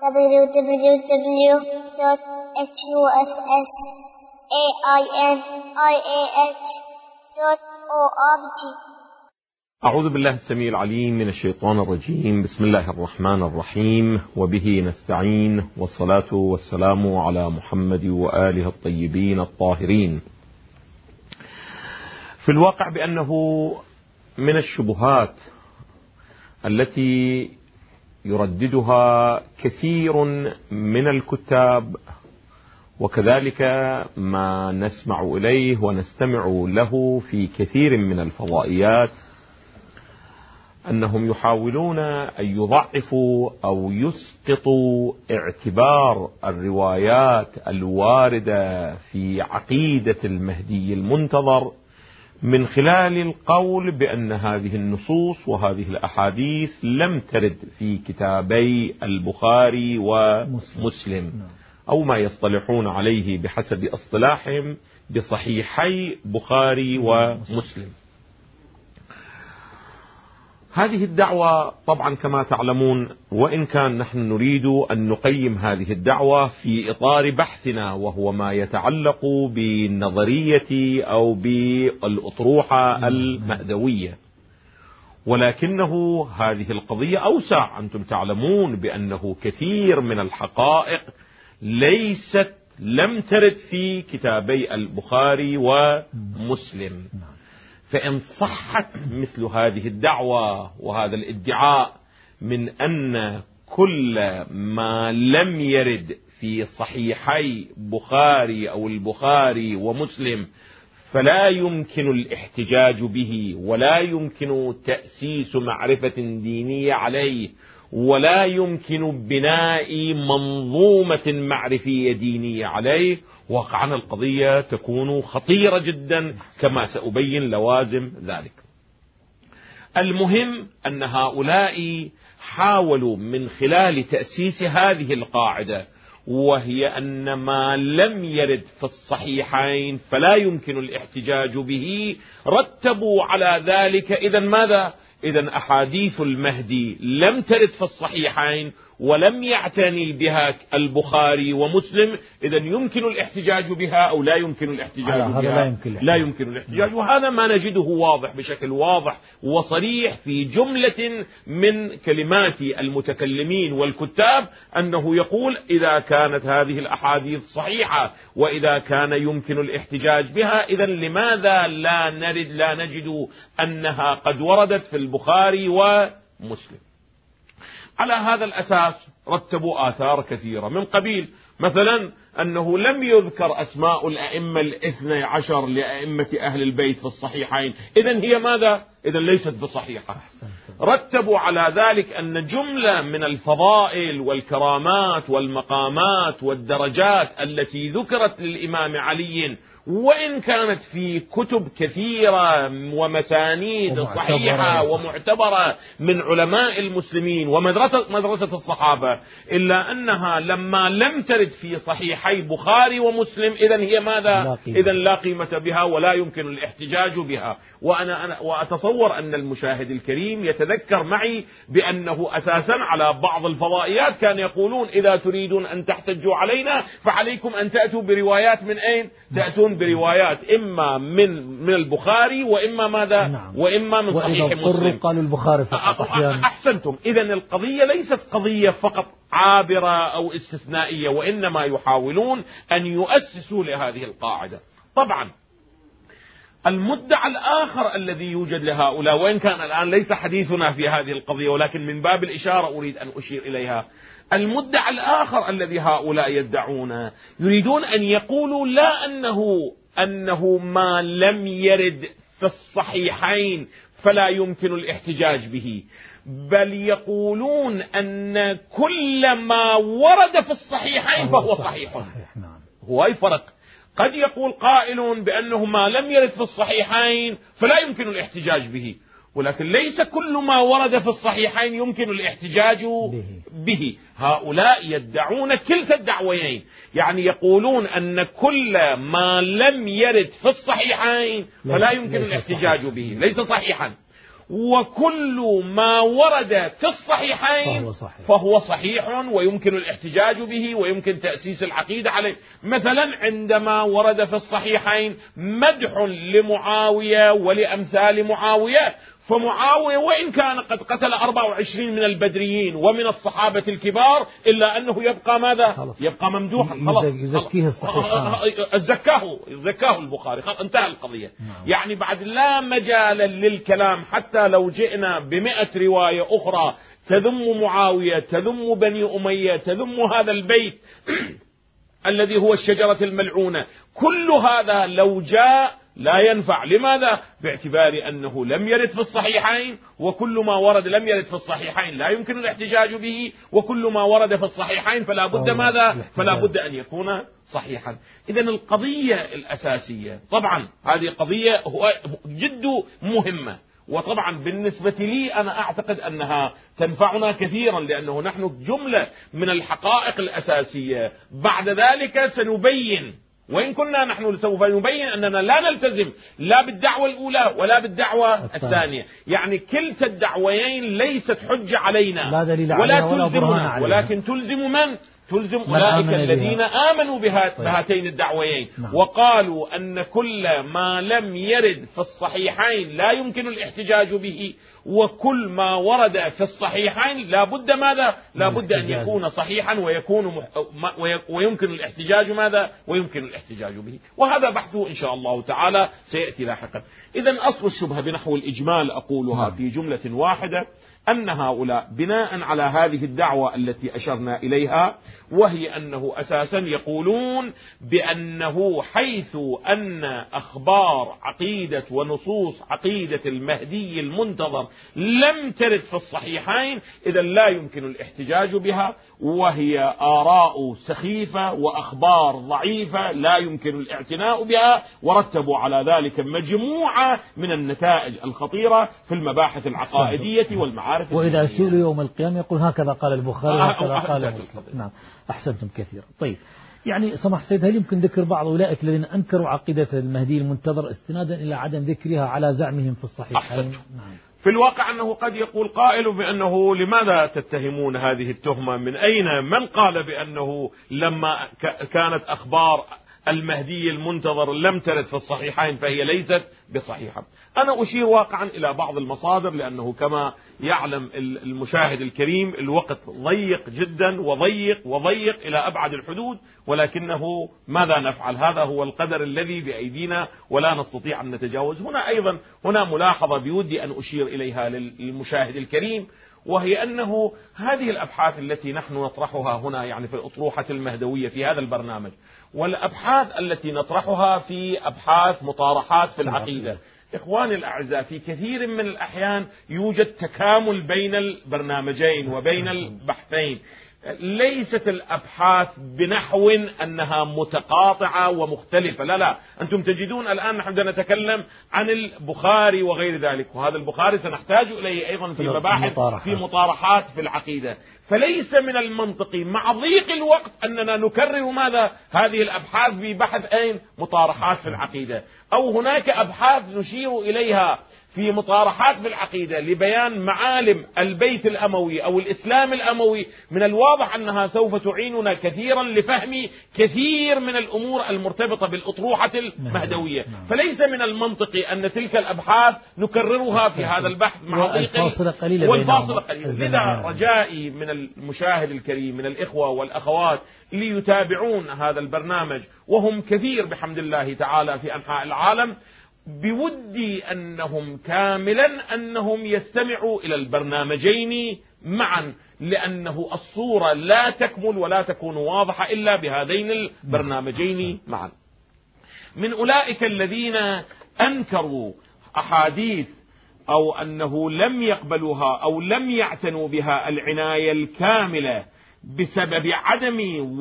www.husainiah.org. أعوذ بالله السميع العليم من الشيطان الرجيم. بسم الله الرحمن الرحيم، وبه نستعين، والصلاة والسلام على محمد وآله الطيبين الطاهرين. في الواقع بأنه من الشبهات التي يرددها كثير من الكتاب، وكذلك ما نسمع إليه ونستمع له في كثير من الفضائيات، أنهم يحاولون أن يضعفوا أو يسقطوا اعتبار الروايات الواردة في عقيدة المهدي المنتظر من خلال القول بأن هذه النصوص وهذه الأحاديث لم ترد في كتابي البخاري ومسلم، أو ما يصطلحون عليه بحسب اصطلاحهم بصحيحي بخاري ومسلم. هذه الدعوة طبعا كما تعلمون، وإن كان نحن نريد أن نقيم هذه الدعوة في إطار بحثنا، وهو ما يتعلق بالنظرية أو بالأطروحة المأدوية، ولكنه هذه القضية أوسع. أنتم تعلمون بأنه كثير من الحقائق لم ترد في كتابي البخاري ومسلم. فإن صحت مثل هذه الدعوة وهذا الادعاء من أن كل ما لم يرد في صحيحي بخاري أو البخاري ومسلم فلا يمكن الاحتجاج به، ولا يمكن تأسيس معرفة دينية عليه، ولا يمكن بناء منظومة معرفية دينية عليه، واقعا القضية تكون خطيرة جدا كما سأبين لوازم ذلك. المهم أن هؤلاء حاولوا من خلال تأسيس هذه القاعدة، وهي أن ما لم يرد في الصحيحين فلا يمكن الاحتجاج به، رتبوا على ذلك إذن ماذا؟ إذن أحاديث المهدي لم ترد في الصحيحين ولم يعتني بها البخاري ومسلم، إذن يمكن الاحتجاج بها أو لا يمكن الاحتجاج بها؟ لا يمكن الاحتجاج. وهذا ما نجده واضح بشكل واضح وصريح في جملة من كلمات المتكلمين والكتاب، أنه يقول إذا كانت هذه الأحاديث صحيحة وإذا كان يمكن الاحتجاج بها، إذن لماذا لا نجد أنها قد وردت في البخاري ومسلم؟ على هذا الأساس رتبوا آثار كثيرة، من قبيل مثلا أنه لم يذكر أسماء الأئمة 12 لأئمة أهل البيت في الصحيحين، إذن هي ماذا؟ إذن ليست بصحيحة. رتبوا على ذلك أن جملة من الفضائل والكرامات والمقامات والدرجات التي ذكرت للإمام علي، وإن كانت في كتب كثيرة ومسانيد صحيحة ومعتبرة من علماء المسلمين ومدرسة الصحابة، إلا أنها لما لم ترد في صحيحي بخاري ومسلم إذن هي ماذا؟ إذن لا قيمة بها ولا يمكن الاحتجاج بها. وأتصور أن المشاهد الكريم يتذكر معي بأنه أساسا على بعض الفضائيات كان يقولون إذا تريدون أن تحتجوا علينا فعليكم أن تأتوا بروايات من أين؟ تأتون بروايات إما من البخاري وإما ماذا؟ نعم. وإما من صحيح مسلم. قالوا البخاري فقط أحيانا. أحسنتم. إذن القضية ليست قضية فقط عابرة أو استثنائية، وإنما يحاولون أن يؤسسوا لهذه القاعدة. طبعا المدعى الآخر الذي يوجد لهؤلاء، وإن كان الآن ليس حديثنا في هذه القضية ولكن من باب الإشارة أريد أن أشير إليها، المدعى الآخر الذي هؤلاء يدعون يريدون أن يقولوا لا أنه ما لم يرد في الصحيحين فلا يمكن الاحتجاج به، بل يقولون أن كل ما ورد في الصحيحين فهو صحيح. هو أي فرق؟ قد يقول قائل بأنه ما لم يرد في الصحيحين فلا يمكن الاحتجاج به، ولكن ليس كل ما ورد في الصحيحين يمكن الاحتجاج به. هؤلاء يدعون كلتا الدعويين، يعني يقولون أن كل ما لم يرد في الصحيحين فلا يمكن الاحتجاج به، ليس صحيحا، وكل ما ورد في الصحيحين فهو صحيح ويمكن الاحتجاج به ويمكن تأسيس العقيدة عليه. مثلا عندما ورد في الصحيحين مدح لمعاوية ولأمثال معاوية، فمعاوية وإن كان قد قتل 24 من البدريين ومن الصحابة الكبار إلا أنه يبقى ماذا؟ يبقى ممدوحا. خلاص يزكيه الصحيح، زكاه البخاري، انتهى القضية. يعني بعد لا مجال للكلام، حتى لو جئنا ب100 رواية أخرى تذم معاوية، تذم بني أمية، تذم هذا البيت الذي هو الشجرة الملعونة، كل هذا لو جاء لا ينفع. لماذا؟ باعتبار أنه لم يرد في الصحيحين، وكل ما ورد لم يرد في الصحيحين لا يمكن الاحتجاج به، وكل ما ورد في الصحيحين فلا بد ماذا؟ فلا بد أن يكون صحيحا. إذن القضية الأساسية طبعا هذه قضية جد مهمة، وطبعا بالنسبة لي أنا أعتقد أنها تنفعنا كثيرا، لأنه نحن جملة من الحقائق الأساسية. بعد ذلك سنبين، وإن كنا نحن سوف نبين أننا لا نلتزم لا بالدعوة الأولى ولا بالدعوة الثانية. يعني كلتا الدعويين ليست حجة علينا ولا تلزمنا، ولكن تلزم من؟ تلزم أولئك الذين آمنوا بهاتين الدعويين، وقالوا أن كل ما لم يرد في الصحيحين لا يمكن الاحتجاج به، وكل ما ورد في الصحيحين لا بد ماذا؟ لا بد أن يكون صحيحا ويمكن الاحتجاج ماذا؟ ويمكن الاحتجاج به. وهذا بحثه إن شاء الله تعالى سيأتي لاحقا. إذن أصل الشبهة بنحو الإجمال أقولها في جملة واحدة، أن هؤلاء بناء على هذه الدعوة التي أشرنا إليها، وهي أنه أساسا يقولون بأنه حيث أن أخبار عقيدة ونصوص عقيدة المهدي المنتظر لم ترد في الصحيحين، إذا لا يمكن الاحتجاج بها، وهي آراء سخيفة وأخبار ضعيفة لا يمكن الاعتناء بها، ورتبوا على ذلك مجموعة من النتائج الخطيرة في المباحث العقائدية والمعارف. وإذا سئلوا يوم القيامة يقول هكذا قال البخاري وهكذا قال مسلم. نعم، أحسنتم كثيرا. طيب، يعني سمح سيد، هل يمكن ذكر بعض أولئك الذين أنكروا عقيدة المهدي المنتظر استنادا إلى عدم ذكرها على زعمهم في الصحيحين؟ نعم. في الواقع أنه قد يقول قائل بأنه لماذا تتهمون هذه التهمة؟ من قال بأنه لما كانت أخبار المهدي المنتظر لم ترد في الصحيحين فهي ليست بصحيحة؟ أنا أشير واقعا إلى بعض المصادر، لأنه كما يعلم المشاهد الكريم الوقت ضيق جدا وضيق إلى أبعد الحدود، ولكنه ماذا نفعل؟ هذا هو القدر الذي بأيدينا ولا نستطيع أن نتجاوز. هنا ملاحظة بودي أن أشير إليها للمشاهد الكريم، وهي أنه هذه الأبحاث التي نحن نطرحها هنا يعني في الأطروحة المهدوية في هذا البرنامج، والأبحاث التي نطرحها في أبحاث مطارحات في العقيدة، إخواني الأعزاء في كثير من الأحيان يوجد تكامل بين البرنامجين وبين البحثين. ليست الأبحاث بنحو أنها متقاطعة ومختلفة، لا، أنتم تجدون الآن نحن نتكلم عن البخاري وغير ذلك، وهذا البخاري سنحتاج إليه أيضا في مباحث في مطارحات في العقيدة. فليس من المنطقي مع ضيق الوقت أننا نكرر ماذا؟ هذه الأبحاث ببحث مطارحات في العقيدة، أو هناك أبحاث نشير إليها في مطارحات في العقيدة لبيان معالم البيت الأموي أو الإسلام الأموي، من الواضح أنها سوف تعيننا كثيرا لفهم كثير من الأمور المرتبطة بالأطروحة المهدوية. فليس من المنطقي أن تلك الأبحاث نكررها في هذا البحث مع والفاصلة قليلة. لذا رجائي من المشاهد الكريم من الإخوة والأخوات ليتابعون هذا البرنامج، وهم كثير بحمد الله تعالى في أنحاء العالم، بودي أنهم كاملا أنهم يستمعوا إلى البرنامجين معا، لأنه الصورة لا تكمل ولا تكون واضحة إلا بهذين البرنامجين معا. من أولئك الذين أنكروا أحاديث أو أنه لم يقبلوها أو لم يعتنوا بها العناية الكاملة بسبب عدم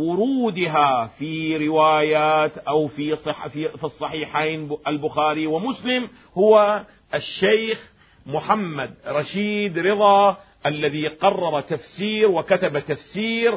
ورودها في روايات أو في الصحيحين البخاري ومسلم، هو الشيخ محمد رشيد رضا، الذي قرر تفسير وكتب تفسير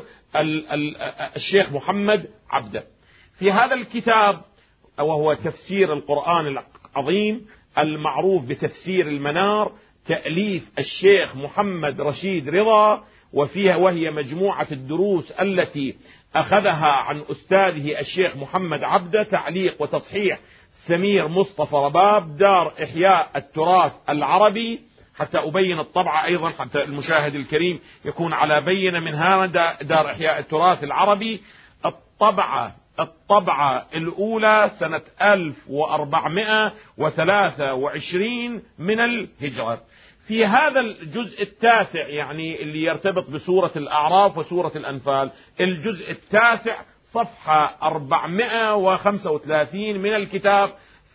الشيخ محمد عبده. في هذا الكتاب وهو تفسير القرآن العظيم المعروف بتفسير المنار، تأليف الشيخ محمد رشيد رضا، وهي مجموعة الدروس التي أخذها عن أستاذه الشيخ محمد عبده، تعليق وتصحيح سمير مصطفى رباب، دار إحياء التراث العربي. حتى أبين الطبعة أيضا، حتى المشاهد الكريم يكون على بينة من هذا، دار إحياء التراث العربي. الطبعة الأولى سنة 1423 من الهجرة. في هذا الجزء التاسع، يعني اللي يرتبط بسورة الأعراف وسورة الأنفال، الجزء التاسع صفحة 435 من الكتاب،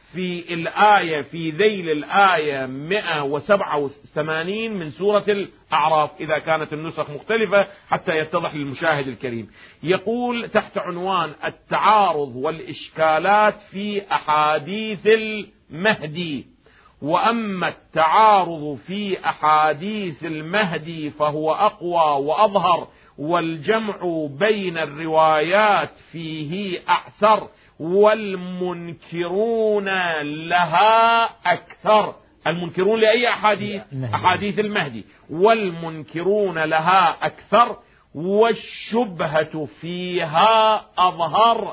في ذيل الآية 187 من سورة الأعراف، إذا كانت النسخ مختلفة حتى يتضح للمشاهد الكريم. يقول تحت عنوان التعارض والإشكالات في أحاديث المهدي: وأما التعارض في أحاديث المهدي فهو أقوى وأظهر، والجمع بين الروايات فيه أعسر، والمنكرون لها أكثر. المنكرون لأي أحاديث؟ أحاديث المهدي. والمنكرون لها أكثر، والشبهة فيها أظهر،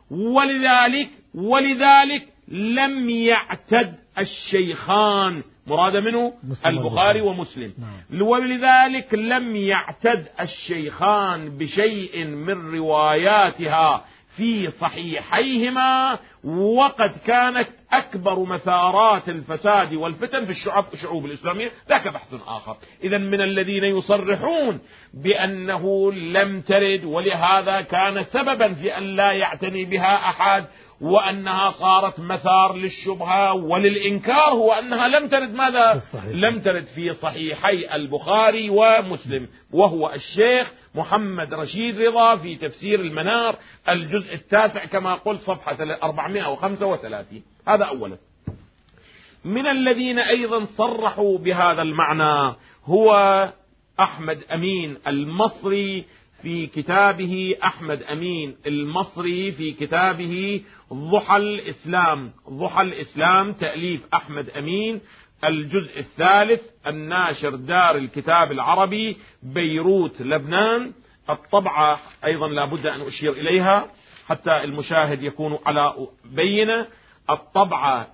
ولذلك لم يعتد الشيخان، مراد منه البخاري ومسلم، ولذلك لم يعتد الشيخان بشيء من رواياتها في صحيحيهما، وقد كانت أكبر مثارات الفساد والفتن في الشعوب الإسلامية. ذاك بحث آخر. إذن من الذين يصرحون بأنه لم ترد، ولهذا كان سببا في أن لا يعتني بها أحد، وأنها صارت مثار للشبهة وللإنكار، هو أنها لم ترد. ماذا؟ لم ترد في صحيحي البخاري ومسلم، وهو الشيخ محمد رشيد رضا في تفسير المنار الجزء التاسع كما قلت صفحة 435. هذا أولا. من الذين أيضا صرحوا بهذا المعنى هو أحمد أمين المصري في كتابه، أحمد أمين المصري في كتابه ضحى الإسلام، تأليف أحمد أمين، الجزء الثالث، الناشر دار الكتاب العربي، بيروت لبنان. الطبعة أيضا لابد أن أشير إليها حتى المشاهد يكون على بينة. الطبعة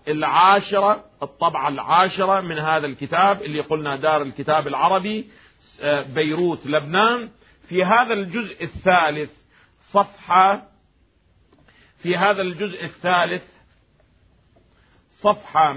العاشرة من هذا الكتاب اللي قلنا دار الكتاب العربي، بيروت لبنان. في هذا الجزء الثالث صفحة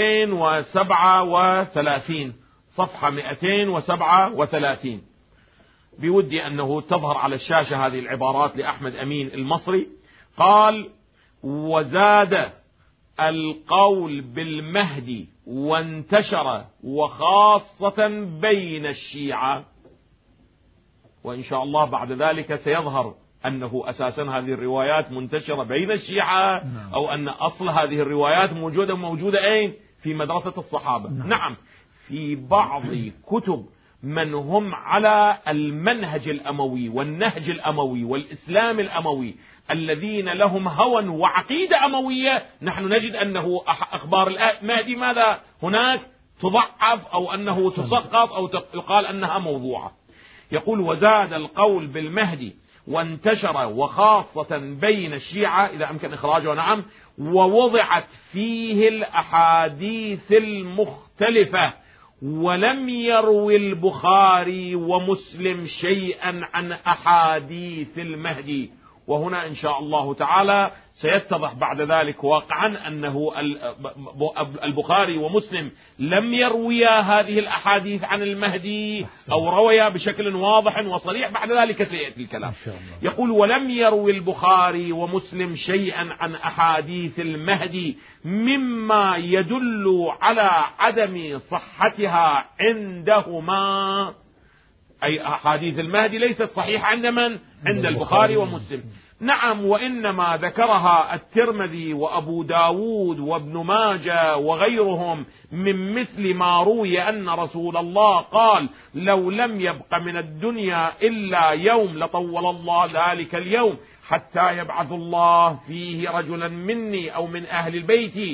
237، صفحة 237. بودي أنه تظهر على الشاشة هذه العبارات لأحمد أمين المصري. قال: وزاد القول بالمهدي وانتشر، وخاصة بين الشيعة. وإن شاء الله بعد ذلك سيظهر أنه أساسا هذه الروايات منتشرة بين الشيعة، أو أن أصل هذه الروايات موجودة أين؟ في مدرسة الصحابة. نعم، في بعض كتب من هم على المنهج الأموي والنهج الأموي والإسلام الأموي، الذين لهم هوى وعقيدة أموية، نحن نجد أنه أخبار المهدي ماذا هناك تضعف، أو أنه تسقط، أو يقال أنها موضوعة. يقول: وزاد القول بالمهدي وانتشر، وخاصة بين الشيعة، إذا أمكن إخراجه، نعم، ووضعت فيه الأحاديث المختلفة، ولم يروي البخاري ومسلم شيئا عن أحاديث المهدي. وهنا إن شاء الله تعالى سيتضح بعد ذلك واقعا أنه البخاري ومسلم لم يرويا هذه الأحاديث عن المهدي، أو رويا بشكل واضح وصريح. بعد ذلك سيأتي الكلام. يقول: ولم يروي البخاري ومسلم شيئا عن أحاديث المهدي مما يدل على عدم صحتها عندهما. أي أحاديث المهدي ليست صحيحة عند من؟ عند البخاري ومسلم. نعم، وإنما ذكرها الترمذي وأبو داود وابن ماجه وغيرهم من مثل ما روي أن رسول الله قال: لو لم يبق من الدنيا إلا يوم لطول الله ذلك اليوم حتى يبعث الله فيه رجلا مني أو من أهل البيت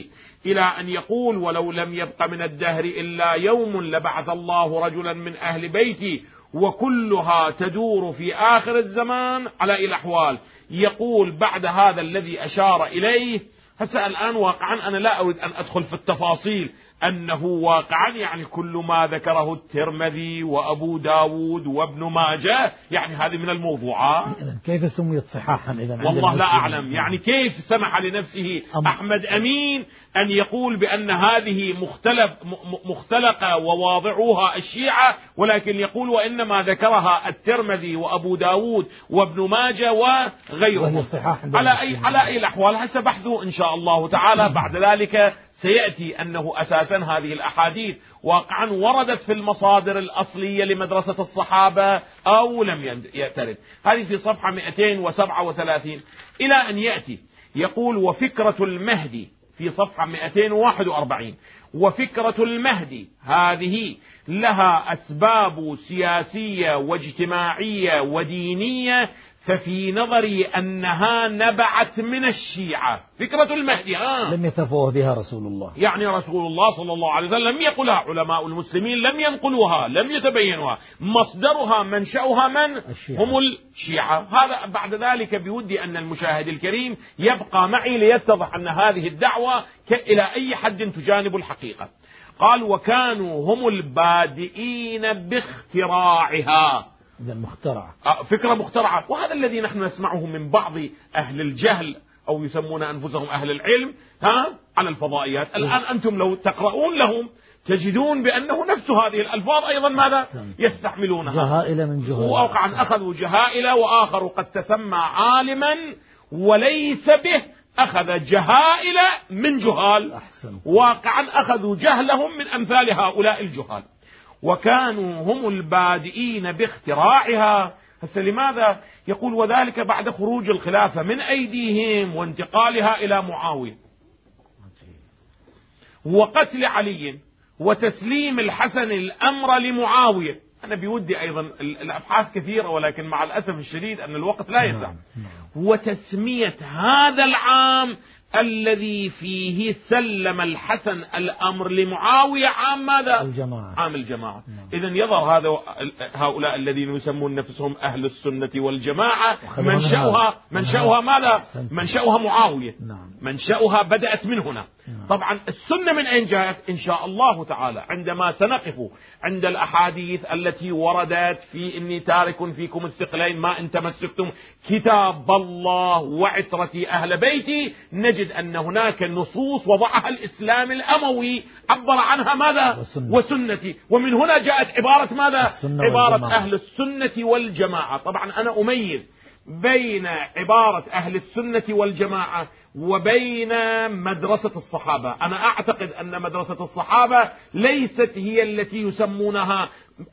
إلى أن يقول ولو لم يبق من الدهر إلا يوم لبعث الله رجلا من أهل بيتي وكلها تدور في آخر الزمان على الأحوال. يقول بعد هذا الذي أشار إليه، هسه الآن واقعا أنا لا أريد أن أدخل في التفاصيل، أنه واقعا يعني كل ما ذكره الترمذي وأبو داود وابن ماجه يعني هذه من الموضوعات. كيف سميت صحاحا إذا؟ والله لا أعلم، يعني كيف سمح لنفسه أحمد أمين أن يقول بأن هذه مختلقة وواضعوها الشيعة، ولكن يقول وإنما ذكرها الترمذي وأبو داود وابن ماجه وغيرهم. على أي الأحوال هسه بحثه إن شاء الله تعالى. بعد ذلك سيأتي أنه أساسا هذه الأحاديث واقعا وردت في المصادر الأصلية لمدرسة الصحابة أو لم يترد. هذه في صفحة 237 إلى أن يأتي يقول وفكرة المهدي في صفحة 241 وفكرة المهدي هذه لها أسباب سياسية واجتماعية ودينية، ففي نظري أنها نبعت من الشيعة. فكرة المهدي لم يتفوه بها رسول الله، يعني رسول الله صلى الله عليه وسلم لم يقلها، علماء المسلمين لم ينقلوها، لم يتبينوها، مصدرها منشأها من؟ هم الشيعة. هذا بعد ذلك بودي أن المشاهد الكريم يبقى معي ليتضح أن هذه الدعوة إلى أي حد تجانب الحقيقة. قال وكانوا هم البادئين باختراعها. مخترعة، فكرة مخترعة. وهذا الذي نحن نسمعه من بعض أهل الجهل أو يسمون أنفسهم أهل العلم على الفضائيات. الآن أنتم لو تقرؤون لهم تجدون بأنه نفس هذه الألفاظ أيضا ماذا يستحملونها؟ جهائل من جهال، وأوقعا أخذوا جهائل، وآخر قد تسمى عالما وليس به أخذ جهائل من جهال. واقعا أخذوا جهلهم من أمثال هؤلاء الجهال. وكانوا هم البادئين باختراعها. هسه لماذا يقول وذلك بعد خروج الخلافة من أيديهم وانتقالها إلى معاوية وقتل علي وتسليم الحسن الأمر لمعاوية. أنا بودي أيضا الأبحاث كثيرة، ولكن مع الأسف الشديد أن الوقت لا يسع. وتسمية هذا العام الذي فيه سلم الحسن الأمر لمعاوية عام ماذا؟ الجماعة. عام الجماعة. إذن يظهر هؤلاء الذين يسمون نفسهم أهل السنة والجماعة منشأها ماذا؟ منشأها معاوية. منشأها بدأت من هنا. طبعا السنة من أين جاءت؟ إن شاء الله تعالى عندما سنقف عند الأحاديث التي وردت في إني تارك فيكم الثقلين ما إن تمسكتم كتاب الله وعترتي أهل بيتي، نجد أن هناك نصوص وضعها الإسلام الأموي عبر عنها ماذا؟ وسنتي. ومن هنا جاءت عبارة ماذا؟ عبارة أهل السنة والجماعة. طبعا أنا أميز بين عبارة أهل السنة والجماعة وبين مدرسة الصحابة. أنا أعتقد أن مدرسة الصحابة ليست هي التي يسمونها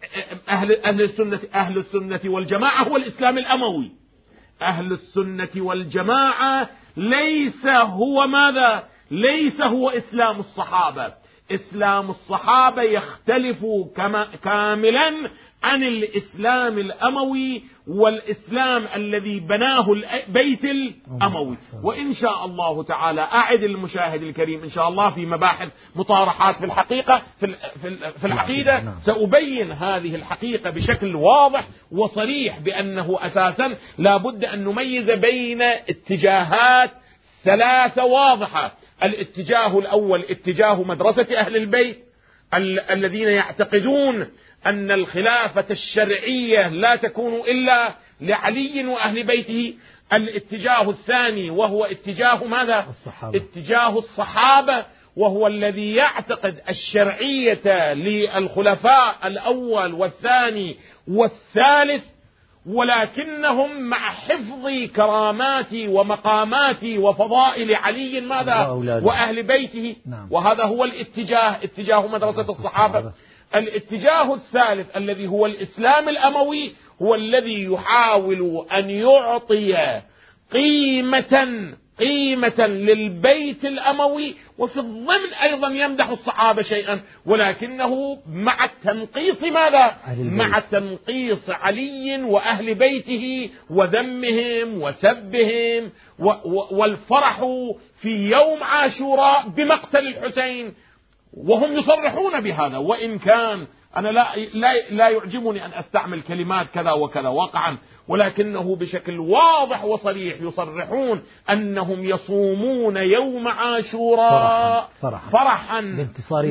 أهل السنة والجماعة هو الإسلام الأموي. أهل السنة والجماعة ليس هو ماذا؟ ليس هو إسلام الصحابة. إسلام الصحابة يختلف كاملا عن الإسلام الأموي والإسلام الذي بناه البيت الأموي. وإن شاء الله تعالى أعد المشاهد الكريم إن شاء الله في مباحث مطارحات في الحقيقة في العقيدة سأبين هذه الحقيقة بشكل واضح وصريح بأنه أساسا لا بد أن نميز بين اتجاهات ثلاثة واضحة. الاتجاه الأول اتجاه مدرسة أهل البيت الذين يعتقدون أن الخلافة الشرعية لا تكون إلا لعلي وأهل بيته. الاتجاه الثاني وهو اتجاه ماذا؟ اتجاه الصحابة، وهو الذي يعتقد الشرعية للخلفاء الأول والثاني والثالث، ولكنهم مع حفظ كرامات ومقامات وفضائل علي ماذا؟ وأهل بيته. وهذا هو اتجاه مدرسة الصحابة. الاتجاه الثالث الذي هو الإسلام الأموي هو الذي يحاول أن يعطي قيمة قيمة للبيت الأموي، وفي الضمن أيضا يمدح الصحابة شيئا، ولكنه مع التنقيص ماذا؟ مع تنقيص علي وأهل بيته وذمهم وسبهم والفرح في يوم عاشوراء بمقتل الحسين، وهم يصرحون بهذا. وإن كان أنا لا يعجبني أن أستعمل كلمات كذا وكذا واقعا، ولكنه بشكل واضح وصريح يصرحون أنهم يصومون يوم عاشوراء فرحا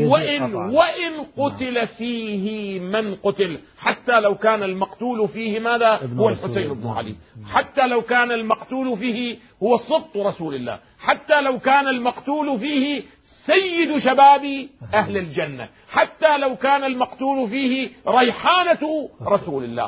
وإن قتل فيه من قتل، حتى لو كان المقتول فيه ماذا؟ هو الحسين بن علي، حتى لو كان المقتول فيه هو سبط رسول الله، حتى لو كان المقتول فيه سيد شباب أهل الجنة، حتى لو كان المقتول فيه ريحانة رسول الله.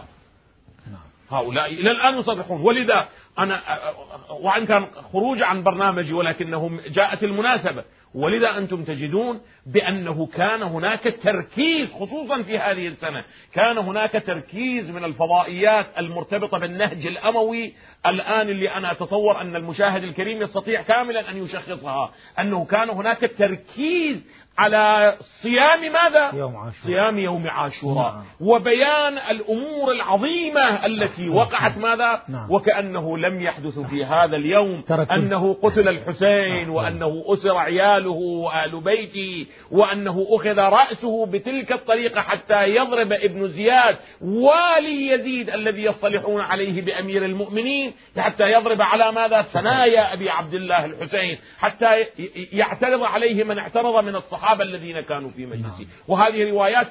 هؤلاء إلى الآن يصرحون. ولذا أنا وإن كان خروج عن برنامجي ولكنهم جاءت المناسبة، ولذا أنتم تجدون بأنه كان هناك تركيز خصوصا في هذه السنة، كان هناك تركيز من الفضائيات المرتبطة بالنهج الأموي الآن اللي أنا أتصور أن المشاهد الكريم يستطيع كاملا أن يشخصها، أنه كان هناك تركيز على صيام ماذا؟ صيام يوم عاشوراء وبيان الأمور العظيمة التي وقعت ماذا؟ وكأنه لم يحدث في هذا اليوم أنه قتل الحسين وأنه أسر عياله وآل بيته وأنه أخذ رأسه بتلك الطريقة حتى يضرب ابن زياد والي يزيد الذي يصطلحون عليه بأمير المؤمنين، حتى يضرب على ماذا؟ ثنايا أبي عبد الله الحسين، حتى يعترض عليه من اعترض من الصحابة الذين كانوا في مجلسه. وهذه روايات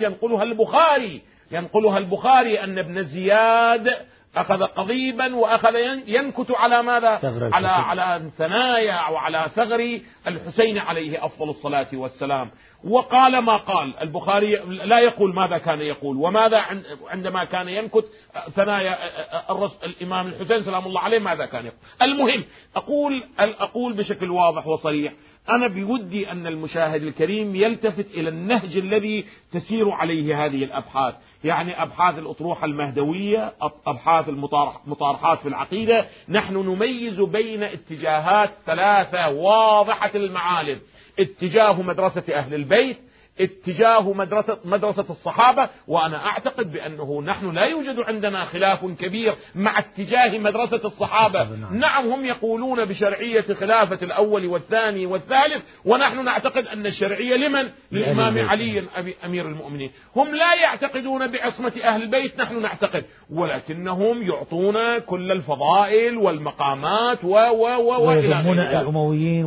ينقلها البخاري أن ابن زياد أخذ قضيبا وأخذ ينكت على ماذا؟ على ثنايا أو على ثغر الحسين عليه أفضل الصلاة والسلام. وقال ما قال البخاري، لا يقول ماذا كان يقول وماذا عندما كان ينكت ثنايا الإمام الحسين سلام الله عليه ماذا كان يقول. المهم أقول بشكل واضح وصريح، أنا بودي أن المشاهد الكريم يلتفت إلى النهج الذي تسير عليه هذه الأبحاث، يعني أبحاث الأطروحة المهدوية، أبحاث المطارحات في العقيدة. نحن نميز بين اتجاهات ثلاثة واضحة المعالم: اتجاه مدرسة أهل البيت، اتجاه مدرسة الصحابة، وأنا أعتقد بأنه نحن لا يوجد عندنا خلاف كبير مع اتجاه مدرسة الصحابة. نعم هم يقولون بشرعية خلافة الأول والثاني والثالث، ونحن نعتقد أن الشرعية لمن؟ للإمام علي أمير المؤمنين. هم لا يعتقدون بعصمة أهل البيت، نحن نعتقد، ولكنهم يعطون كل الفضائل والمقامات ويذمون الأمويين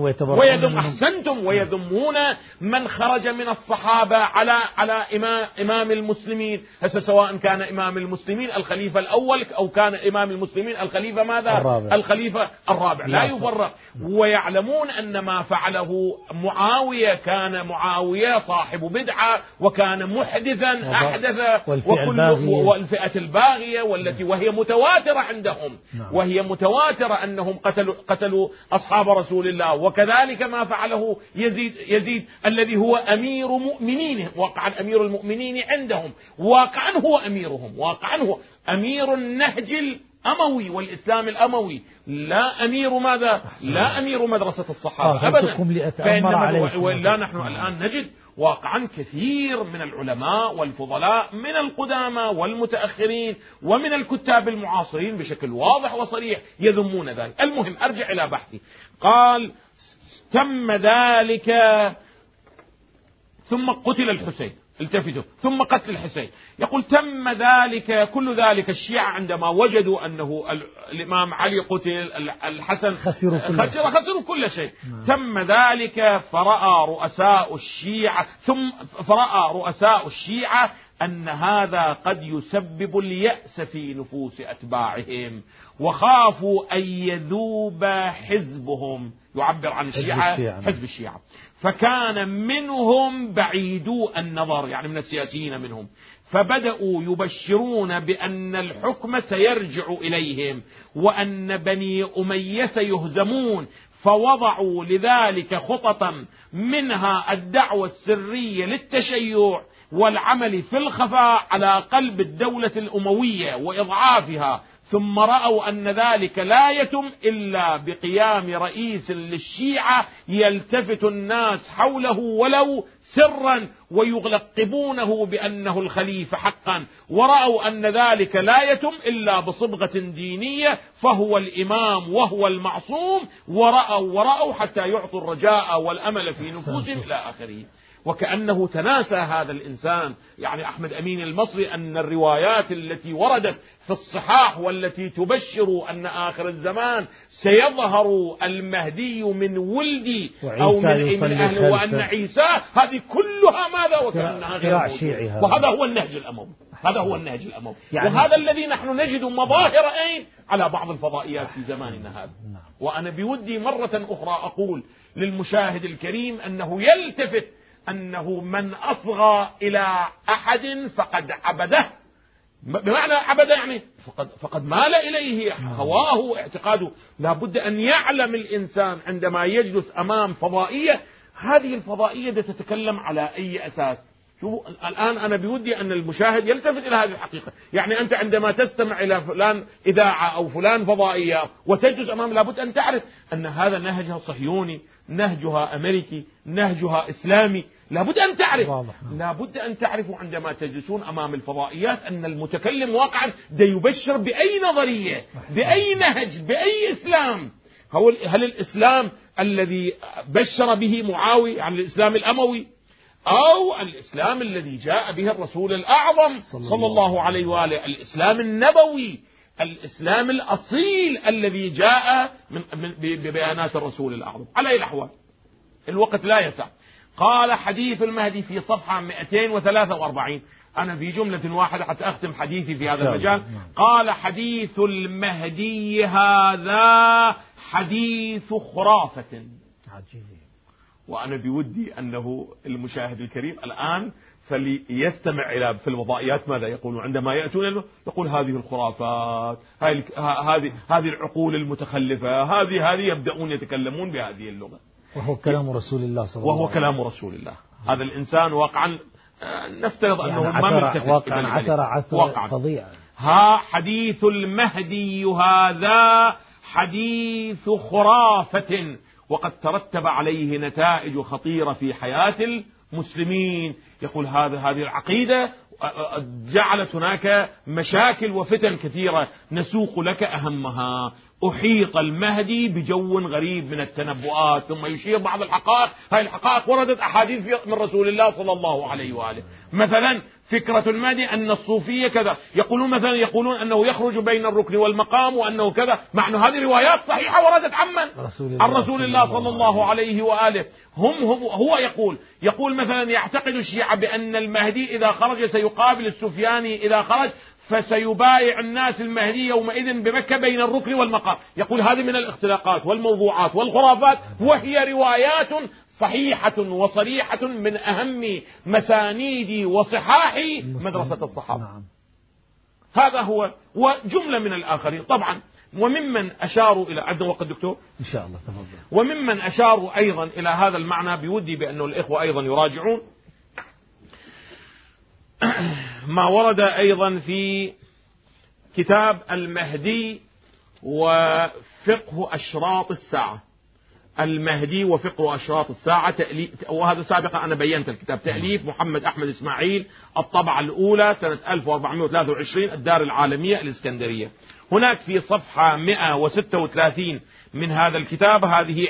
ويذمون من خرج من الصحابة على إمام المسلمين، سواء كان إمام المسلمين الخليفة الأول أو كان إمام المسلمين الخليفة ماذا؟ الخليفة الرابع، لا يفرق. ويعلمون أن ما فعله معاوية، كان معاوية صاحب بدعة وكان محدثا أحدث، والفئة الباغية والتي وهي متواترة عندهم، وهي متواترة أنهم قتلوا أصحاب رسول الله. وكذلك ما فعله يزيد الذي هو أمير مؤمنين، واقعا أمير المؤمنين عندهم، واقعا هو أميرهم، واقعا هو أمير النهج الأموي والإسلام الأموي، لا أمير ماذا؟ لا أمير مدرسة الصحابة أبدا. ولا نحن الآن نجد واقعا كثير من العلماء والفضلاء من القدامى والمتأخرين ومن الكتاب المعاصرين بشكل واضح وصريح يذمون ذلك. المهم أرجع إلى بحثي. قال: تم ذلك ثم قتل الحسين، التفتوا، ثم قتل الحسين. يقول تم ذلك، كل ذلك الشيعة عندما وجدوا أنه الإمام علي قتل، الحسن خسروا كل شيء. تم ذلك فرأى رؤساء الشيعة أن هذا قد يسبب اليأس في نفوس أتباعهم، وخافوا أن يذوب حزبهم، يعبر عن الشيعة حزب الشيعة، فكان منهم بعيدو النظر، يعني من السياسيين منهم، فبدأوا يبشرون بأن الحكم سيرجع إليهم وأن بني أمية سيهزمون، فوضعوا لذلك خططا، منها الدعوة السرية للتشيع والعمل في الخفاء على قلب الدولة الأموية وإضعافها، ثم رأوا أن ذلك لا يتم إلا بقيام رئيس للشيعة يلتفت الناس حوله ولو سرا ويلقبونه بأنه الخليفة حقا، ورأوا أن ذلك لا يتم إلا بصبغة دينية فهو الإمام وهو المعصوم، ورأوا حتى يعطوا الرجاء والأمل في نفوسهم إلى آخره. وكأنه تناسى هذا الإنسان يعني أحمد أمين المصري أن الروايات التي وردت في الصحاح والتي تبشر أن آخر الزمان سيظهر المهدي من ولدي أو من أهله وأن عيسى، هذه كلها ماذا وكأنها غير موجودة. وهذا هو النهج الأموي، هذا هو النهج الأموي يعني وهذا الذي نحن نجد مظاهر على بعض الفضائيات في زماننا هذا. وأنا بودي مرة أخرى أقول للمشاهد الكريم أنه يلتفت أنه من أصغى إلى أحد فقد عبده، بمعنى عبده يعني فقد مال إليه هواه اعتقاده. لا بد أن يعلم الإنسان عندما يجلس أمام فضائية، هذه الفضائية تتكلم على أي أساس. شوفوا الآن أنا بودي أن المشاهد يلتفت إلى هذه الحقيقة. يعني أنت عندما تستمع إلى فلان إذاعة أو فلان فضائية وتجلس أمام، لابد أن تعرف أن هذا نهجها صهيوني، نهجها أمريكي، نهجها إسلامي. لابد أن تعرفوا عندما تجلسون أمام الفضائيات أن المتكلم واقعا يبشر بأي نظرية، بأي نهج، بأي إسلام. هل الإسلام الذي بشر به معاوية يعني الإسلام الأموي، أو الإسلام الذي جاء به الرسول الأعظم صلى الله عليه وآله، الإسلام النبوي، الإسلام الأصيل الذي جاء ببيانات الرسول الأعظم؟ على أي الأحوال الوقت لا يسع. قال حديث المهدي في صفحة 243، أنا في جملة واحدة حتى أختم حديثي في هذا المجال. قال حديث المهدي هذا حديث خرافة عجيب. وأنا بودي أنه المشاهد الكريم الآن فليستمع إلى في الفضائيات ماذا يقولون عندما يأتون، يقول هذه الخرافات، هذه العقول المتخلفة، هذه يبدأون يتكلمون بهذه اللغة، وهو كلام رسول الله صلى الله عليه وسلم. وهو كلام رسول الله. هذا الإنسان واقعا نفترض أنه ما ملتفت واقعا فظيع. ها حديث المهدي هذا حديث خرافة، وقد ترتب عليه نتائج خطيرة في حياة المسلمين. يقول هذه العقيدة جعلت هناك مشاكل وفتن كثيرة، نسوق لك أهمها. أحيط المهدي بجو غريب من التنبؤات، ثم يشير بعض الحقائق. هذه الحقائق وردت أحاديث من رسول الله صلى الله عليه وآله. مثلا فكرة المهدي أن الصوفية كذا، يقولون أنه يخرج بين الركن والمقام وأنه كذا، مع أن هذه روايات صحيحة وردت عن رسول الله صلى الله عليه وآله. هو يقول مثلا يعتقد الشيعة بأن المهدي إذا خرج سيقابل السفياني إذا خرج، فسيبايع الناس المهدي يومئذ بمكة بين الركن والمقام. يقول هذه من الاختلاقات والموضوعات والخرافات، وهي روايات صحيحة وصريحة من أهم مسانيد وصحاح مدرسة الصحابة. هذا هو، وجملة من الآخرين طبعا. وممن أشاروا إلى عدنا وقت دكتور إن شاء الله تفضل. وممن أشاروا أيضا إلى هذا المعنى بودي بأنه الإخوة أيضا يراجعون ما ورد أيضا في كتاب المهدي وفقه أشراط الساعة. المهدي وفقه أشراط الساعة، وهذا سابقا أنا بينت الكتاب، تأليف محمد أحمد إسماعيل، الطبعة الأولى سنة 1423، الدار العالمية الإسكندرية. هناك في صفحة 136 من هذا الكتاب هذه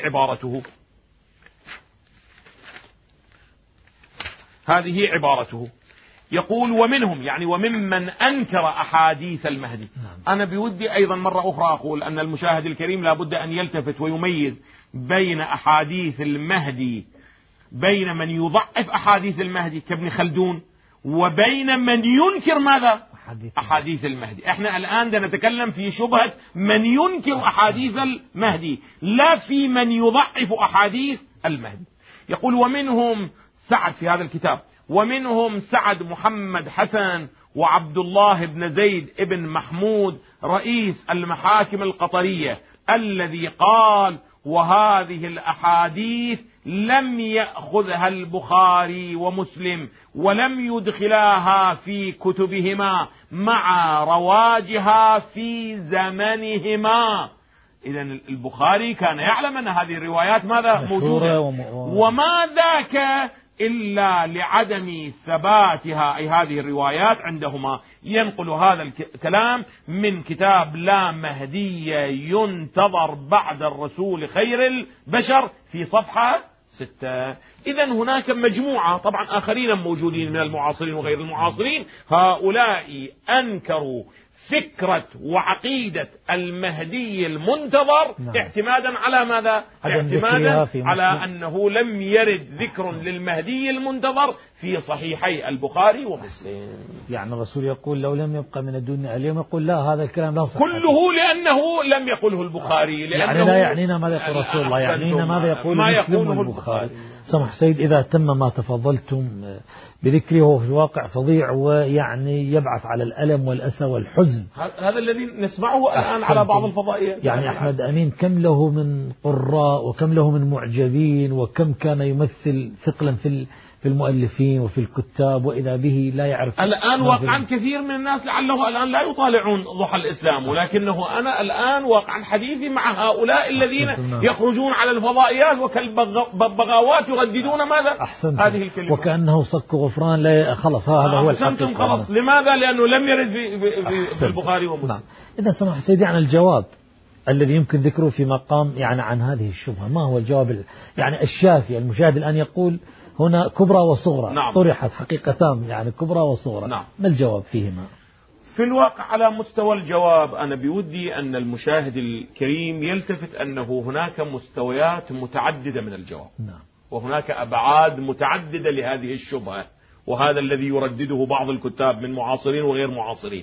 عبارته. يقول ومنهم يعني وممن أنكر أحاديث المهدي. أنا بودي أيضا مرة أخرى أقول أن المشاهد الكريم لابد أن يلتفت ويميز بين أحاديث المهدي، بين من يضعف أحاديث المهدي كابن خلدون، وبين من ينكر ماذا؟ أحاديث المهدي. احنا الآن نتكلم في شبهة من ينكر أحاديث المهدي، لا في من يضعف أحاديث المهدي. يقول ومنهم سعد في هذا الكتاب، ومنهم سعد محمد حسن وعبد الله بن زيد ابن محمود رئيس المحاكم القطرية، الذي قال وهذه الأحاديث لم يأخذها البخاري ومسلم ولم يدخلاها في كتبهما مع رواجها في زمنهما. إذن البخاري كان يعلم أن هذه الروايات ماذا موجودة، وما ذاك إلا لعدم ثباتها، أي هذه الروايات عندهما. ينقل هذا الكلام من كتاب لا مهدي ينتظر بعد الرسول خير البشر في صفحة 6. إذن هناك مجموعة طبعا آخرين موجودين من المعاصرين وغير المعاصرين، هؤلاء أنكروا فكرة وعقيدة المهدي المنتظر. نعم. اعتمادا على ماذا؟ اعتمادا على أنه لم يرد ذكر للمهدي المنتظر في صحيحي البخاري ومسلم. يعني الرسول يقول لو لم يبقى من الدنيا اليوم، يقول لا، هذا الكلام لا صحة كله لأنه لم يقله البخاري، لأنه يعني لا يعنينا ماذا يقول رسول الله، يعنينا ماذا يقول مسلم والبخاري. سمح سيد، إذا تم ما تفضلتم بذكره هو في الواقع فظيع، ويعني يبعث على الألم والأسى والحزن. هذا الذي نسمعه الآن على بعض الفضائيات. يعني أحمد أمين كم له من قراء وكم له من معجبين، وكم كان يمثل ثقلا في المؤلفين وفي الكتاب، وإذا به لا يعرف. الآن واقعا كثير من الناس لعله الآن لا يطالعون ضحى الإسلام، ولكنه أنا الآن واقعا حديثي مع هؤلاء الذين يخرجون على الفضائيات وكالبغاوات يرددون ماذا؟ هذه الكلمة، وكأنه صك غفران. لا خلص، هذا هو الحقيقة. خلص. لماذا؟ لأنه لم يرد في البخاري ومسلم. نعم. إذا سمح سيدي عن الجواب الذي يمكن ذكره في مقام يعني عن هذه الشبهة، ما هو الجواب يعني الشافي؟ المشاهد الآن يقول هنا كبرى وصغرى. نعم. طرحت حقيقتان، يعني كبرى وصغرى. نعم. ما الجواب فيهما؟ في الواقع على مستوى الجواب أنا بودي أن المشاهد الكريم يلتفت أنه هناك مستويات متعددة من الجواب. نعم. وهناك أبعاد متعددة لهذه الشبهة، وهذا الذي يردده بعض الكتاب من معاصرين وغير معاصرين.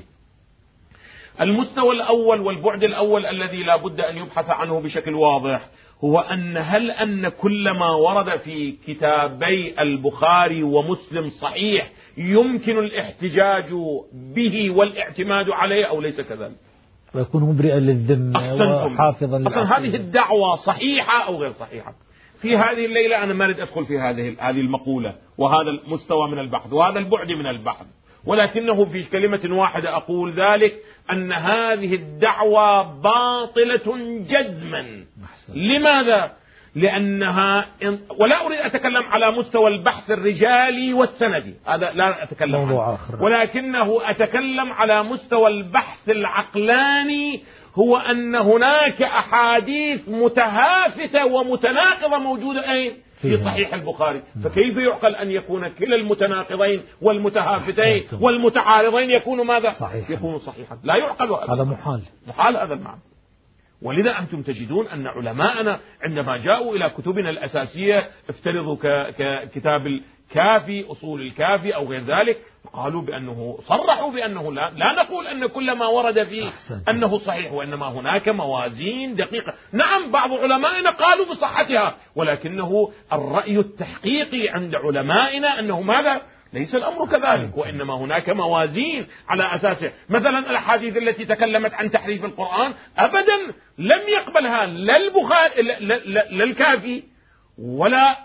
المستوى الأول والبعد الأول الذي لا بد أن يبحث عنه بشكل واضح هو هل أن كل ما ورد في كتابي البخاري ومسلم صحيح يمكن الاحتجاج به والاعتماد عليه أو ليس كذلك؟ ويكون مبرئا للذمة وحافظا للعقيدة. أصلا هذه الدعوة صحيحة أو غير صحيحة؟ في هذه الليلة أنا ما أريد أدخل في هذه المقولة وهذا المستوى من البحث وهذا البعد من البحث، ولكنه في كلمة واحدة أقول ذلك أن هذه الدعوة باطلة جزما. لماذا؟ لأنها ولا أريد أتكلم على مستوى البحث الرجالي والسندي، هذا لا أتكلم عنه، ولكنه أتكلم على مستوى البحث العقلاني، هو أن هناك أحاديث متهافتة ومتناقضة موجودة أين؟ في صحيح البخاري. فكيف يعقل أن يكون كلا المتناقضين والمتهافتين والمتعارضين يكونوا ماذا؟ يكونوا صحيحا. لا يعقل هذا محال هذا المعنى. ولذا أنتم تجدون أن علماءنا عندما جاءوا إلى كتبنا الأساسية افترضوا ككتاب الكافي، أصول الكافي أو غير ذلك، قالوا بأنه صرحوا بأنه لا نقول أن كل ما ورد فيه أنه صحيح، وإنما هناك موازين دقيقة. نعم بعض علمائنا قالوا بصحتها، ولكنه الرأي التحقيقي عند علمائنا أنه ماذا؟ ليس الأمر كذلك، وإنما هناك موازين على أساسه. مثلا الأحاديث التي تكلمت عن تحريف القرآن أبدا لم يقبلها لا البخاري لا الكافي ولا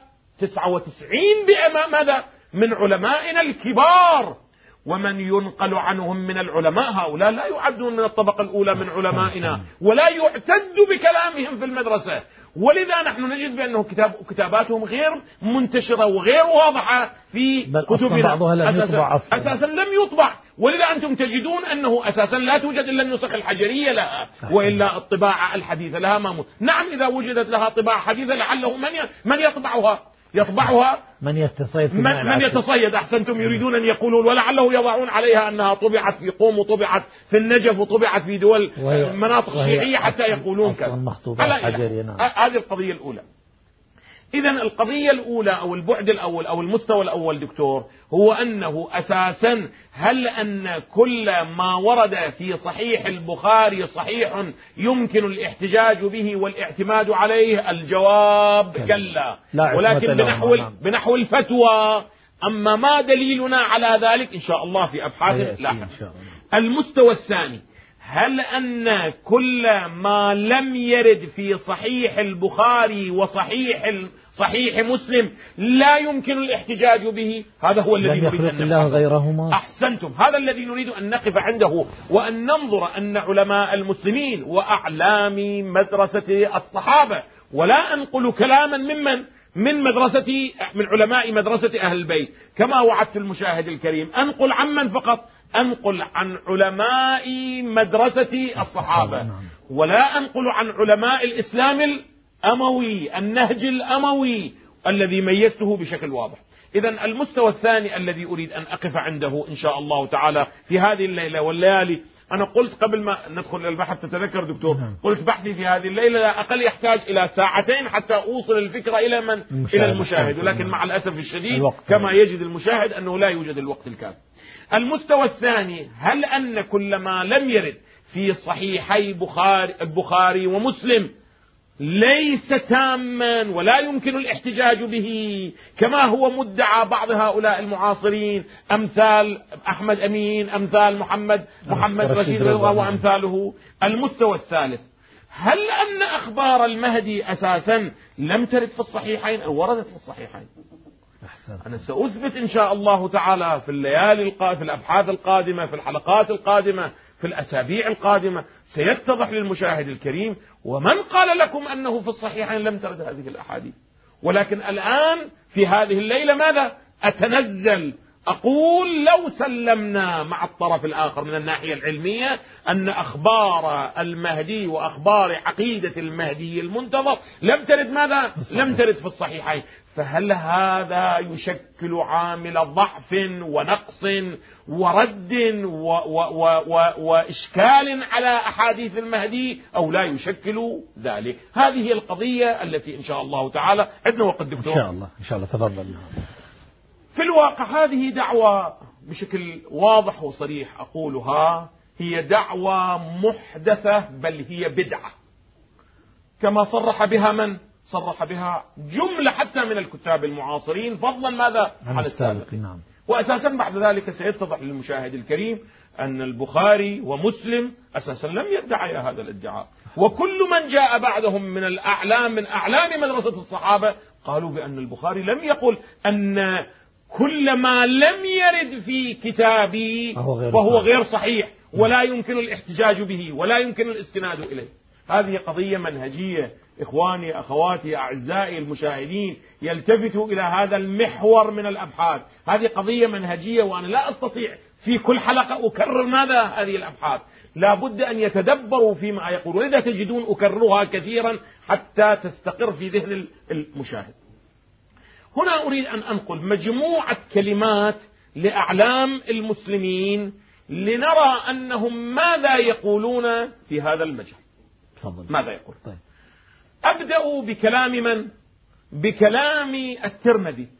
99 ماذا من علمائنا الكبار. ومن ينقل عنهم من العلماء هؤلاء لا يعدون من الطبقة الأولى من علمائنا ولا يعتد بكلامهم في المدرسة. ولذا نحن نجد بأنه كتاباتهم غير منتشرة وغير واضحة في كتبنا، أساسا لم يطبع. ولذا أنتم تجدون أنه أساسا لا توجد إلا النسخ الحجرية لها، وإلا الطباعة الحديثة لها ما نعم إذا وجدت لها طباعة حديثة لعله من يطبعها من يتصيد أحسنتم يريدون أن يقولون، ولعله يضعون عليها أنها طبعت في قوم وطبعت في النجف وطبعت في دول مناطق شيعية حتى يقولون كذا. هذه القضية الأولى. إذن القضية الأولى أو البعد الأول أو المستوى الأول دكتور هو أنه أساسا هل أن كل ما ورد في صحيح البخاري صحيح يمكن الاحتجاج به والاعتماد عليه؟ الجواب كلا، ولكن بنحو الفتوى. أما ما دليلنا على ذلك إن شاء الله في أبحاث لاحقة. المستوى الثاني، هل أن كل ما لم يرد في صحيح البخاري صحيح مسلم لا يمكن الاحتجاج به؟ هذا هو الذي نريد أن الله غيرهما. أحسنتم، هذا الذي نريد أن نقف عنده وأن ننظر أن علماء المسلمين وأعلام مدرسة الصحابة، ولا أنقل كلاما من علماء مدرسة أهل البيت كما وعدت المشاهد الكريم، أنقل عمن فقط؟ أنقل عن علماء مدرسة الصحابة، ولا أنقل عن علماء الإسلام الأموي، النهج الأموي الذي ميزته بشكل واضح. إذن المستوى الثاني الذي أريد أن أقف عنده إن شاء الله تعالى في هذه الليلة والليالي، أنا قلت قبل ما ندخل إلى البحث تتذكر دكتور، قلت بحثي في هذه الليلة لا أقل يحتاج إلى ساعتين حتى أوصل الفكرة إلى إلى المشاهد، ولكن مع الأسف الشديد كما يجد المشاهد أنه لا يوجد الوقت الكافي. المستوى الثاني، هل أن كل ما لم يرد في صحيحي البخاري ومسلم ليس تاما ولا يمكن الاحتجاج به كما هو مدعى بعض هؤلاء المعاصرين أمثال أحمد أمين، أمثال محمد رشيد رضا وأمثاله؟ المستوى الثالث، هل أن أخبار المهدي أساسا لم ترد في الصحيحين أو وردت في الصحيحين؟ أنا سأثبت إن شاء الله تعالى في الليالي في الأبحاث القادمة، في الحلقات القادمة، في الأسابيع القادمة، سيتضح للمشاهد الكريم ومن قال لكم أنه في الصحيحين لم ترد هذه الأحاديث. ولكن الآن في هذه الليلة ماذا أتنزل؟ أقول لو سلمنا مع الطرف الآخر من الناحية العلمية أن أخبار المهدي وأخبار عقيدة المهدي المنتظر لم ترد ماذا؟ لم ترد في الصحيحين، فهل هذا يشكل عامل ضعف ونقص ورد وإشكال على أحاديث المهدي أو لا يشكل ذلك؟ هذه القضية التي إن شاء الله تعالى عندنا وقت دكتور. إن شاء الله تفضل. في الواقع هذه دعوة بشكل واضح وصريح أقولها، هي دعوة محدثة بل هي بدعة، كما صرح بها من؟ صرح بها جملة حتى من الكتاب المعاصرين فضلا ماذا؟ عن السابقين. نعم. وأساسا بعد ذلك سيتضح للمشاهد الكريم أن البخاري ومسلم أساسا لم يدعي هذا الادعاء، وكل من جاء بعدهم من الأعلام من أعلام مدرسة الصحابة قالوا بأن البخاري لم يقل أن كل ما لم يرد في كتابي فهو غير صحيح ولا يمكن الاحتجاج به ولا يمكن الاستناد إليه. هذه قضية منهجية إخواني أخواتي أعزائي المشاهدين، يلتفتوا إلى هذا المحور من الأبحاث. هذه قضية منهجية وأنا لا أستطيع في كل حلقة أكرر ماذا هذه الأبحاث، لا بد أن يتدبروا فيما يقول، ولذا تجدون أكررها كثيرا حتى تستقر في ذهن المشاهد. هنا أريد أن أنقل مجموعة كلمات لأعلام المسلمين لنرى أنهم ماذا يقولون في هذا المجال. ماذا يقول؟ طيب. أبدأ بكلام من؟ بكلام الترمذي،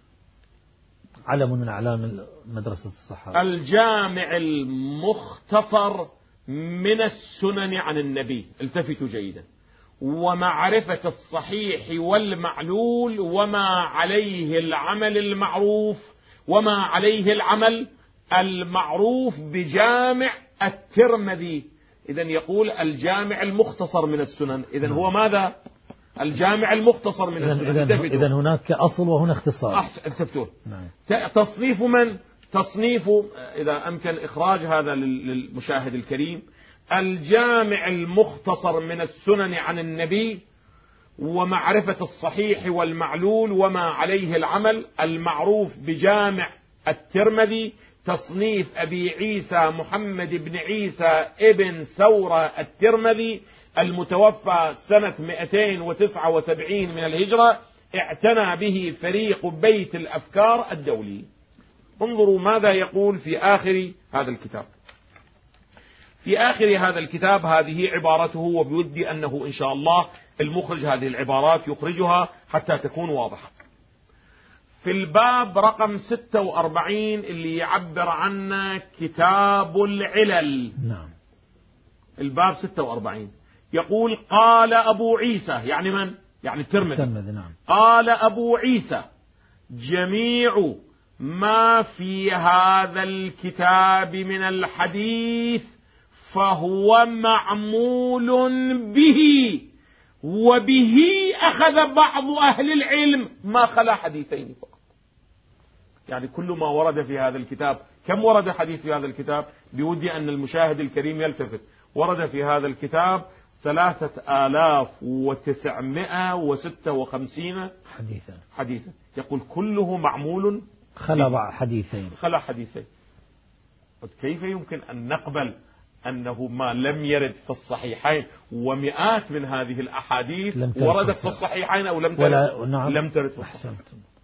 علم من أعلام مدرسة الصحابة، الجامع المختصر من السنن عن النبي، التفتوا جيدا، ومعرفة الصحيح والمعلول وما عليه العمل المعروف، وما عليه العمل المعروف بجامع الترمذي. إذن يقول الجامع المختصر من السنن، إذن هو ماذا؟ الجامع المختصر من السنن. إذن هناك أصل وهنا اختصار. اكتفتون. تصنيف من؟ تصنيف إذا أمكن إخراج هذا للمشاهد الكريم، الجامع المختصر من السنن عن النبي ومعرفة الصحيح والمعلول وما عليه العمل المعروف بجامع الترمذي، تصنيف أبي عيسى محمد بن عيسى ابن ثورة الترمذي المتوفى سنة 279 من الهجرة، اعتنى به فريق بيت الأفكار الدولي. انظروا ماذا يقول في آخر هذا الكتاب. في آخر هذا الكتاب هذه عبارته، وبودي أنه إن شاء الله المخرج هذه العبارات يخرجها حتى تكون واضحة. في الباب رقم 46 اللي يعبر عنه كتاب العلل. نعم. الباب 46 يقول قال أبو عيسى، يعني من؟ يعني الترمذي. نعم. قال أبو عيسى جميع ما في هذا الكتاب من الحديث فهو معمول به، وبه أخذ بعض أهل العلم ما خلا حديثين فقط. يعني كل ما ورد في هذا الكتاب، كم ورد حديث في هذا الكتاب؟ بودي أن المشاهد الكريم يلتفت. ورد في هذا الكتاب 3956 حديثا. يقول كله معمول خلا حديثين. كيف يمكن أن نقبل أنه ما لم يرد في الصحيحين، ومئات من هذه الأحاديث وردت في الصحيحين أو لم ترد؟ نعم. لم ترد في الصحيحين.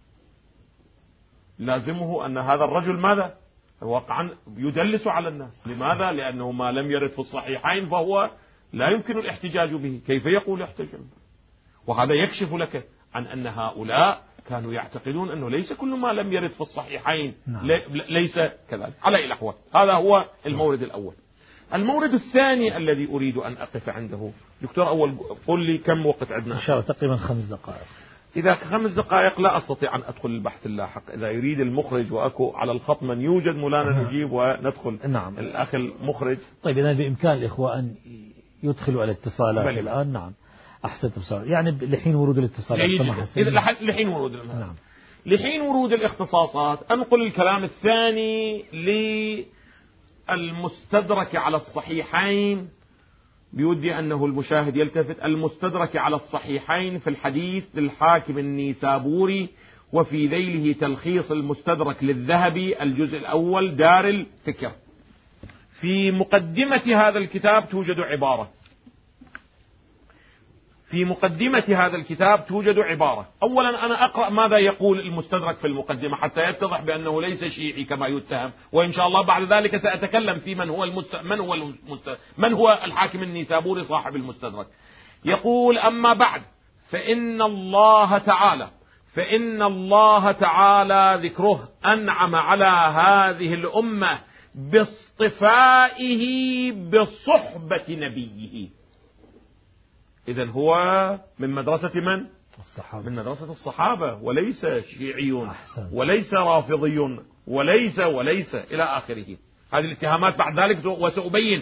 لازمه أن هذا الرجل ماذا؟ واقعا يدلس على الناس. لماذا؟ لأنه ما لم يرد في الصحيحين فهو لا يمكن الاحتجاج به. كيف يقول يحتج؟ وهذا يكشف لك عن أن هؤلاء كانوا يعتقدون أنه ليس كل ما لم يرد في الصحيحين ليس كذلك. على أي الأحوال هذا هو المورد الأول. المورد الثاني الذي أريد أن أقف عنده، دكتور أول قل لي كم وقت عندنا؟ إن شاء الله تقريبا 5 دقائق. إذا 5 دقائق لا أستطيع أن أدخل البحث اللاحق. إذا يريد المخرج وأكو على الخط من يوجد مولانا نجيب وندخل. نعم. الأخ المخرج. طيب إذا بإمكان الإخوة أن يدخلوا الاتصالات الآن. نعم أحسنتم صار. يعني لحين ورود الاتصالات. لحين ورود نعم. لحين ورود الاختصاصات أنقل الكلام الثاني للمستدرك على الصحيحين. بودي أنه المشاهد يلتفت. المستدرك على الصحيحين في الحديث للحاكم النيسابوري، وفي ذيله تلخيص المستدرك للذهبي الجزء الأول دار الفكر. في مقدمة هذا الكتاب توجد عبارة. أولا أنا أقرأ ماذا يقول المستدرك في المقدمة حتى يتضح بأنه ليس شيعي كما يتهم، وإن شاء الله بعد ذلك سأتكلم في من هو الحاكم النيسابوري صاحب المستدرك. يقول: أما بعد فإن الله تعالى ذكره أنعم على هذه الأمة باصطفائه بصحبة نبيه. إذن هو من مدرسة من؟ الصحابة. من مدرسة الصحابة، وليس شيعي وليس رافضي وليس إلى آخره. هذه الاتهامات بعد ذلك وسأبين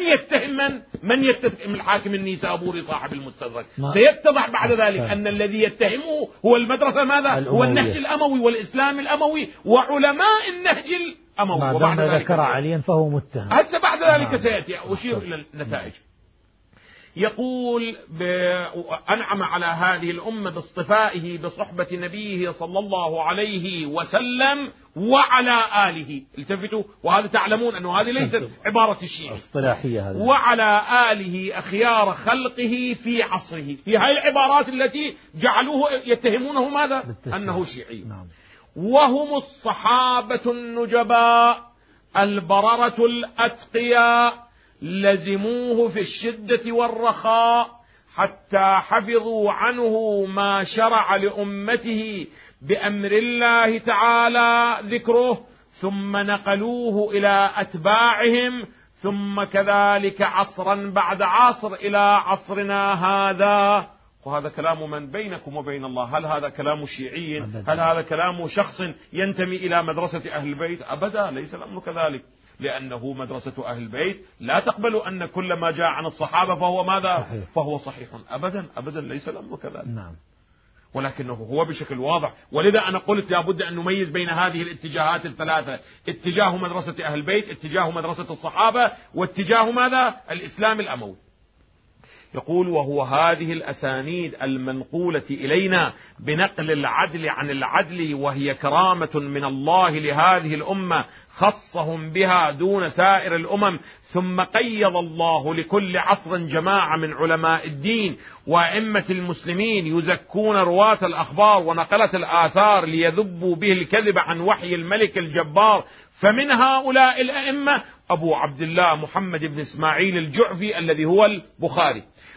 من يتهم الحاكم النيسابوري صاحب المستدرك. سيتضح بعد ذلك أن الذي يتهمه هو المدرسة ماذا؟ هو النهج الأموي والإسلام الأموي وعلماء النهج الأموي. وبعد ذلك ذكر عليا فهو متهم. حتى بعد ذلك سيأتي أشير إلى النتائج. يقول: أنعم على هذه الأمة باصطفائه بصحبة نبيه صلى الله عليه وسلم وعلى آله. التفتوا، وهذا تعلمون أنه هذه ليست عبارة الشيعي اصطلاحية هذه. وعلى آله أخيار خلقه في عصره. في هذه العبارات التي جعلوه يتهمونه ماذا؟ أنه شيعي. نعم. وهم الصحابة النجباء البررة الأتقياء لزموه في الشدة والرخاء حتى حفظوا عنه ما شرع لأمته بأمر الله تعالى ذكره، ثم نقلوه إلى أتباعهم، ثم كذلك عصرا بعد عصر إلى عصرنا هذا. وهذا كلام من بينكم وبين الله. هل هذا كلام شيعي؟ هل هذا كلام شخص ينتمي إلى مدرسة أهل البيت؟ أبدا، ليس الأمر كذلك، لأنه مدرسة أهل البيت لا تقبل أن كل ما جاء عن الصحابة فهو ماذا؟ صحيح. فهو صحيح. أبدا ليس الأمر كذلك. نعم. ولكنه هو بشكل واضح. ولذا أنا قلت لابد أن نميز بين هذه الاتجاهات الثلاثة: اتجاه مدرسة أهل البيت، اتجاه مدرسة الصحابة، واتجاه ماذا؟ الإسلام الأموي. يقول: وهو هذه الأسانيد المنقولة إلينا بنقل العدل عن العدل، وهي كرامة من الله لهذه الأمة خصهم بها دون سائر الأمم، ثم قيض الله لكل عصر جماعة من علماء الدين وأئمة المسلمين يزكون رواة الأخبار ونقلة الآثار ليذبوا به الكذب عن وحي الملك الجبار. فمن هؤلاء الأئمة أبو عبد الله محمد بن إسماعيل الجعفي الذي هو البخاري،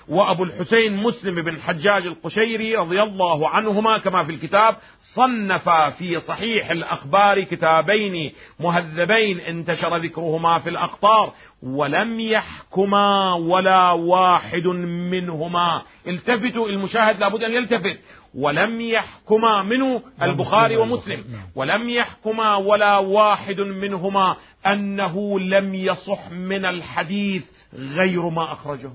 وأبو الحسين مسلم بن حجاج القشيري رضي الله عنهما كما في الكتاب صنفا في صحيح الأخبار كتابين مهذبين انتشر ذكرهما في الأقطار، ولم يحكما ولا واحد منهما. التفتوا، المشاهد لابد أن يلتفت. ولم يحكما منه البخاري ومسلم، ولم يحكما ولا واحد منهما أنه لم يصح من الحديث غير ما أخرجه.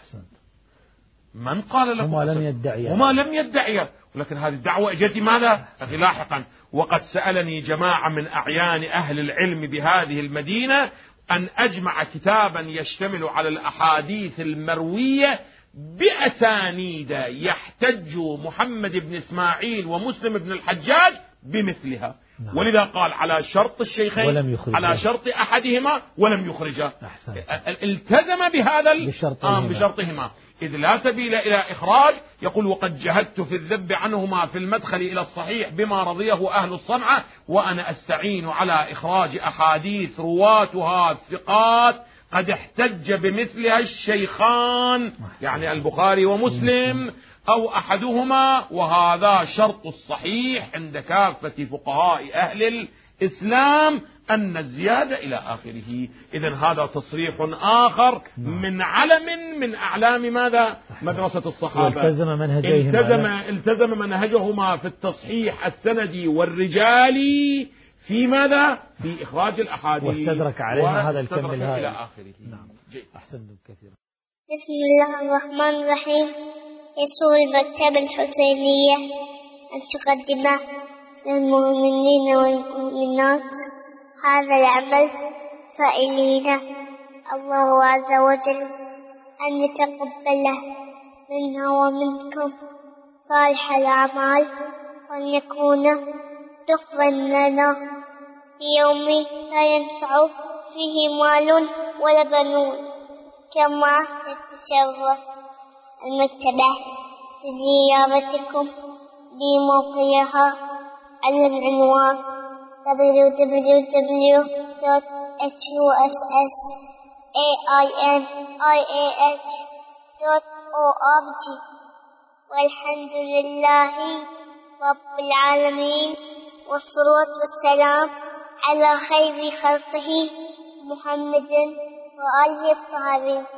من قال لكم؟ وما لم يدعي. ولكن هذه الدعوة اجت ماذا؟ أخي لاحقا. وقد سألني جماعة من أعيان أهل العلم بهذه المدينة أن أجمع كتابا يشتمل على الأحاديث المروية بأسانيد يحتج محمد بن إسماعيل ومسلم بن الحجاج بمثلها. ولذا قال على شرط الشيخين، على شرط أحدهما ولم يخرجا. التزم بهذا بشرطهما، إذ لا سبيل إلى إخراج. يقول وقد جهدت في الذب عنهما في المدخل إلى الصحيح بما رضيه أهل الصنعة، وأنا أستعين على إخراج أحاديث رواتها ثقات قد احتج بمثلها الشيخان، يعني البخاري ومسلم أو أحدهما، وهذا شرط الصحيح عند كافة فقهاء أهل الإسلام أن الزيادة إلى آخره. إذن هذا تصريح آخر من علم من أعلام ماذا؟ مدرسة الصحابة. التزم منهجهما في التصحيح السندي والرجالي في ماذا؟ في إخراج الأحاديث، واستدرك عليها هذا الكم إلى آخره. نعم. أحسنتم كثيرا. بسم الله الرحمن الرحيم. يسر المكتبة الحسينية أن تقدم للمؤمنين والمؤمنات هذا العمل سائلين الله عز وجل أن يتقبله منا ومنكم صالح الأعمال، وأن يكون دخلا لنا في يوم لا ينفع فيه مال ولا بنون. كما تتشرف المكتبة بزيارتكم بموقعها على العنوان www.hussainih.org. والحمد لله رب العالمين، والصلاة والسلام على خير خلقه محمد وآله الطاهرين.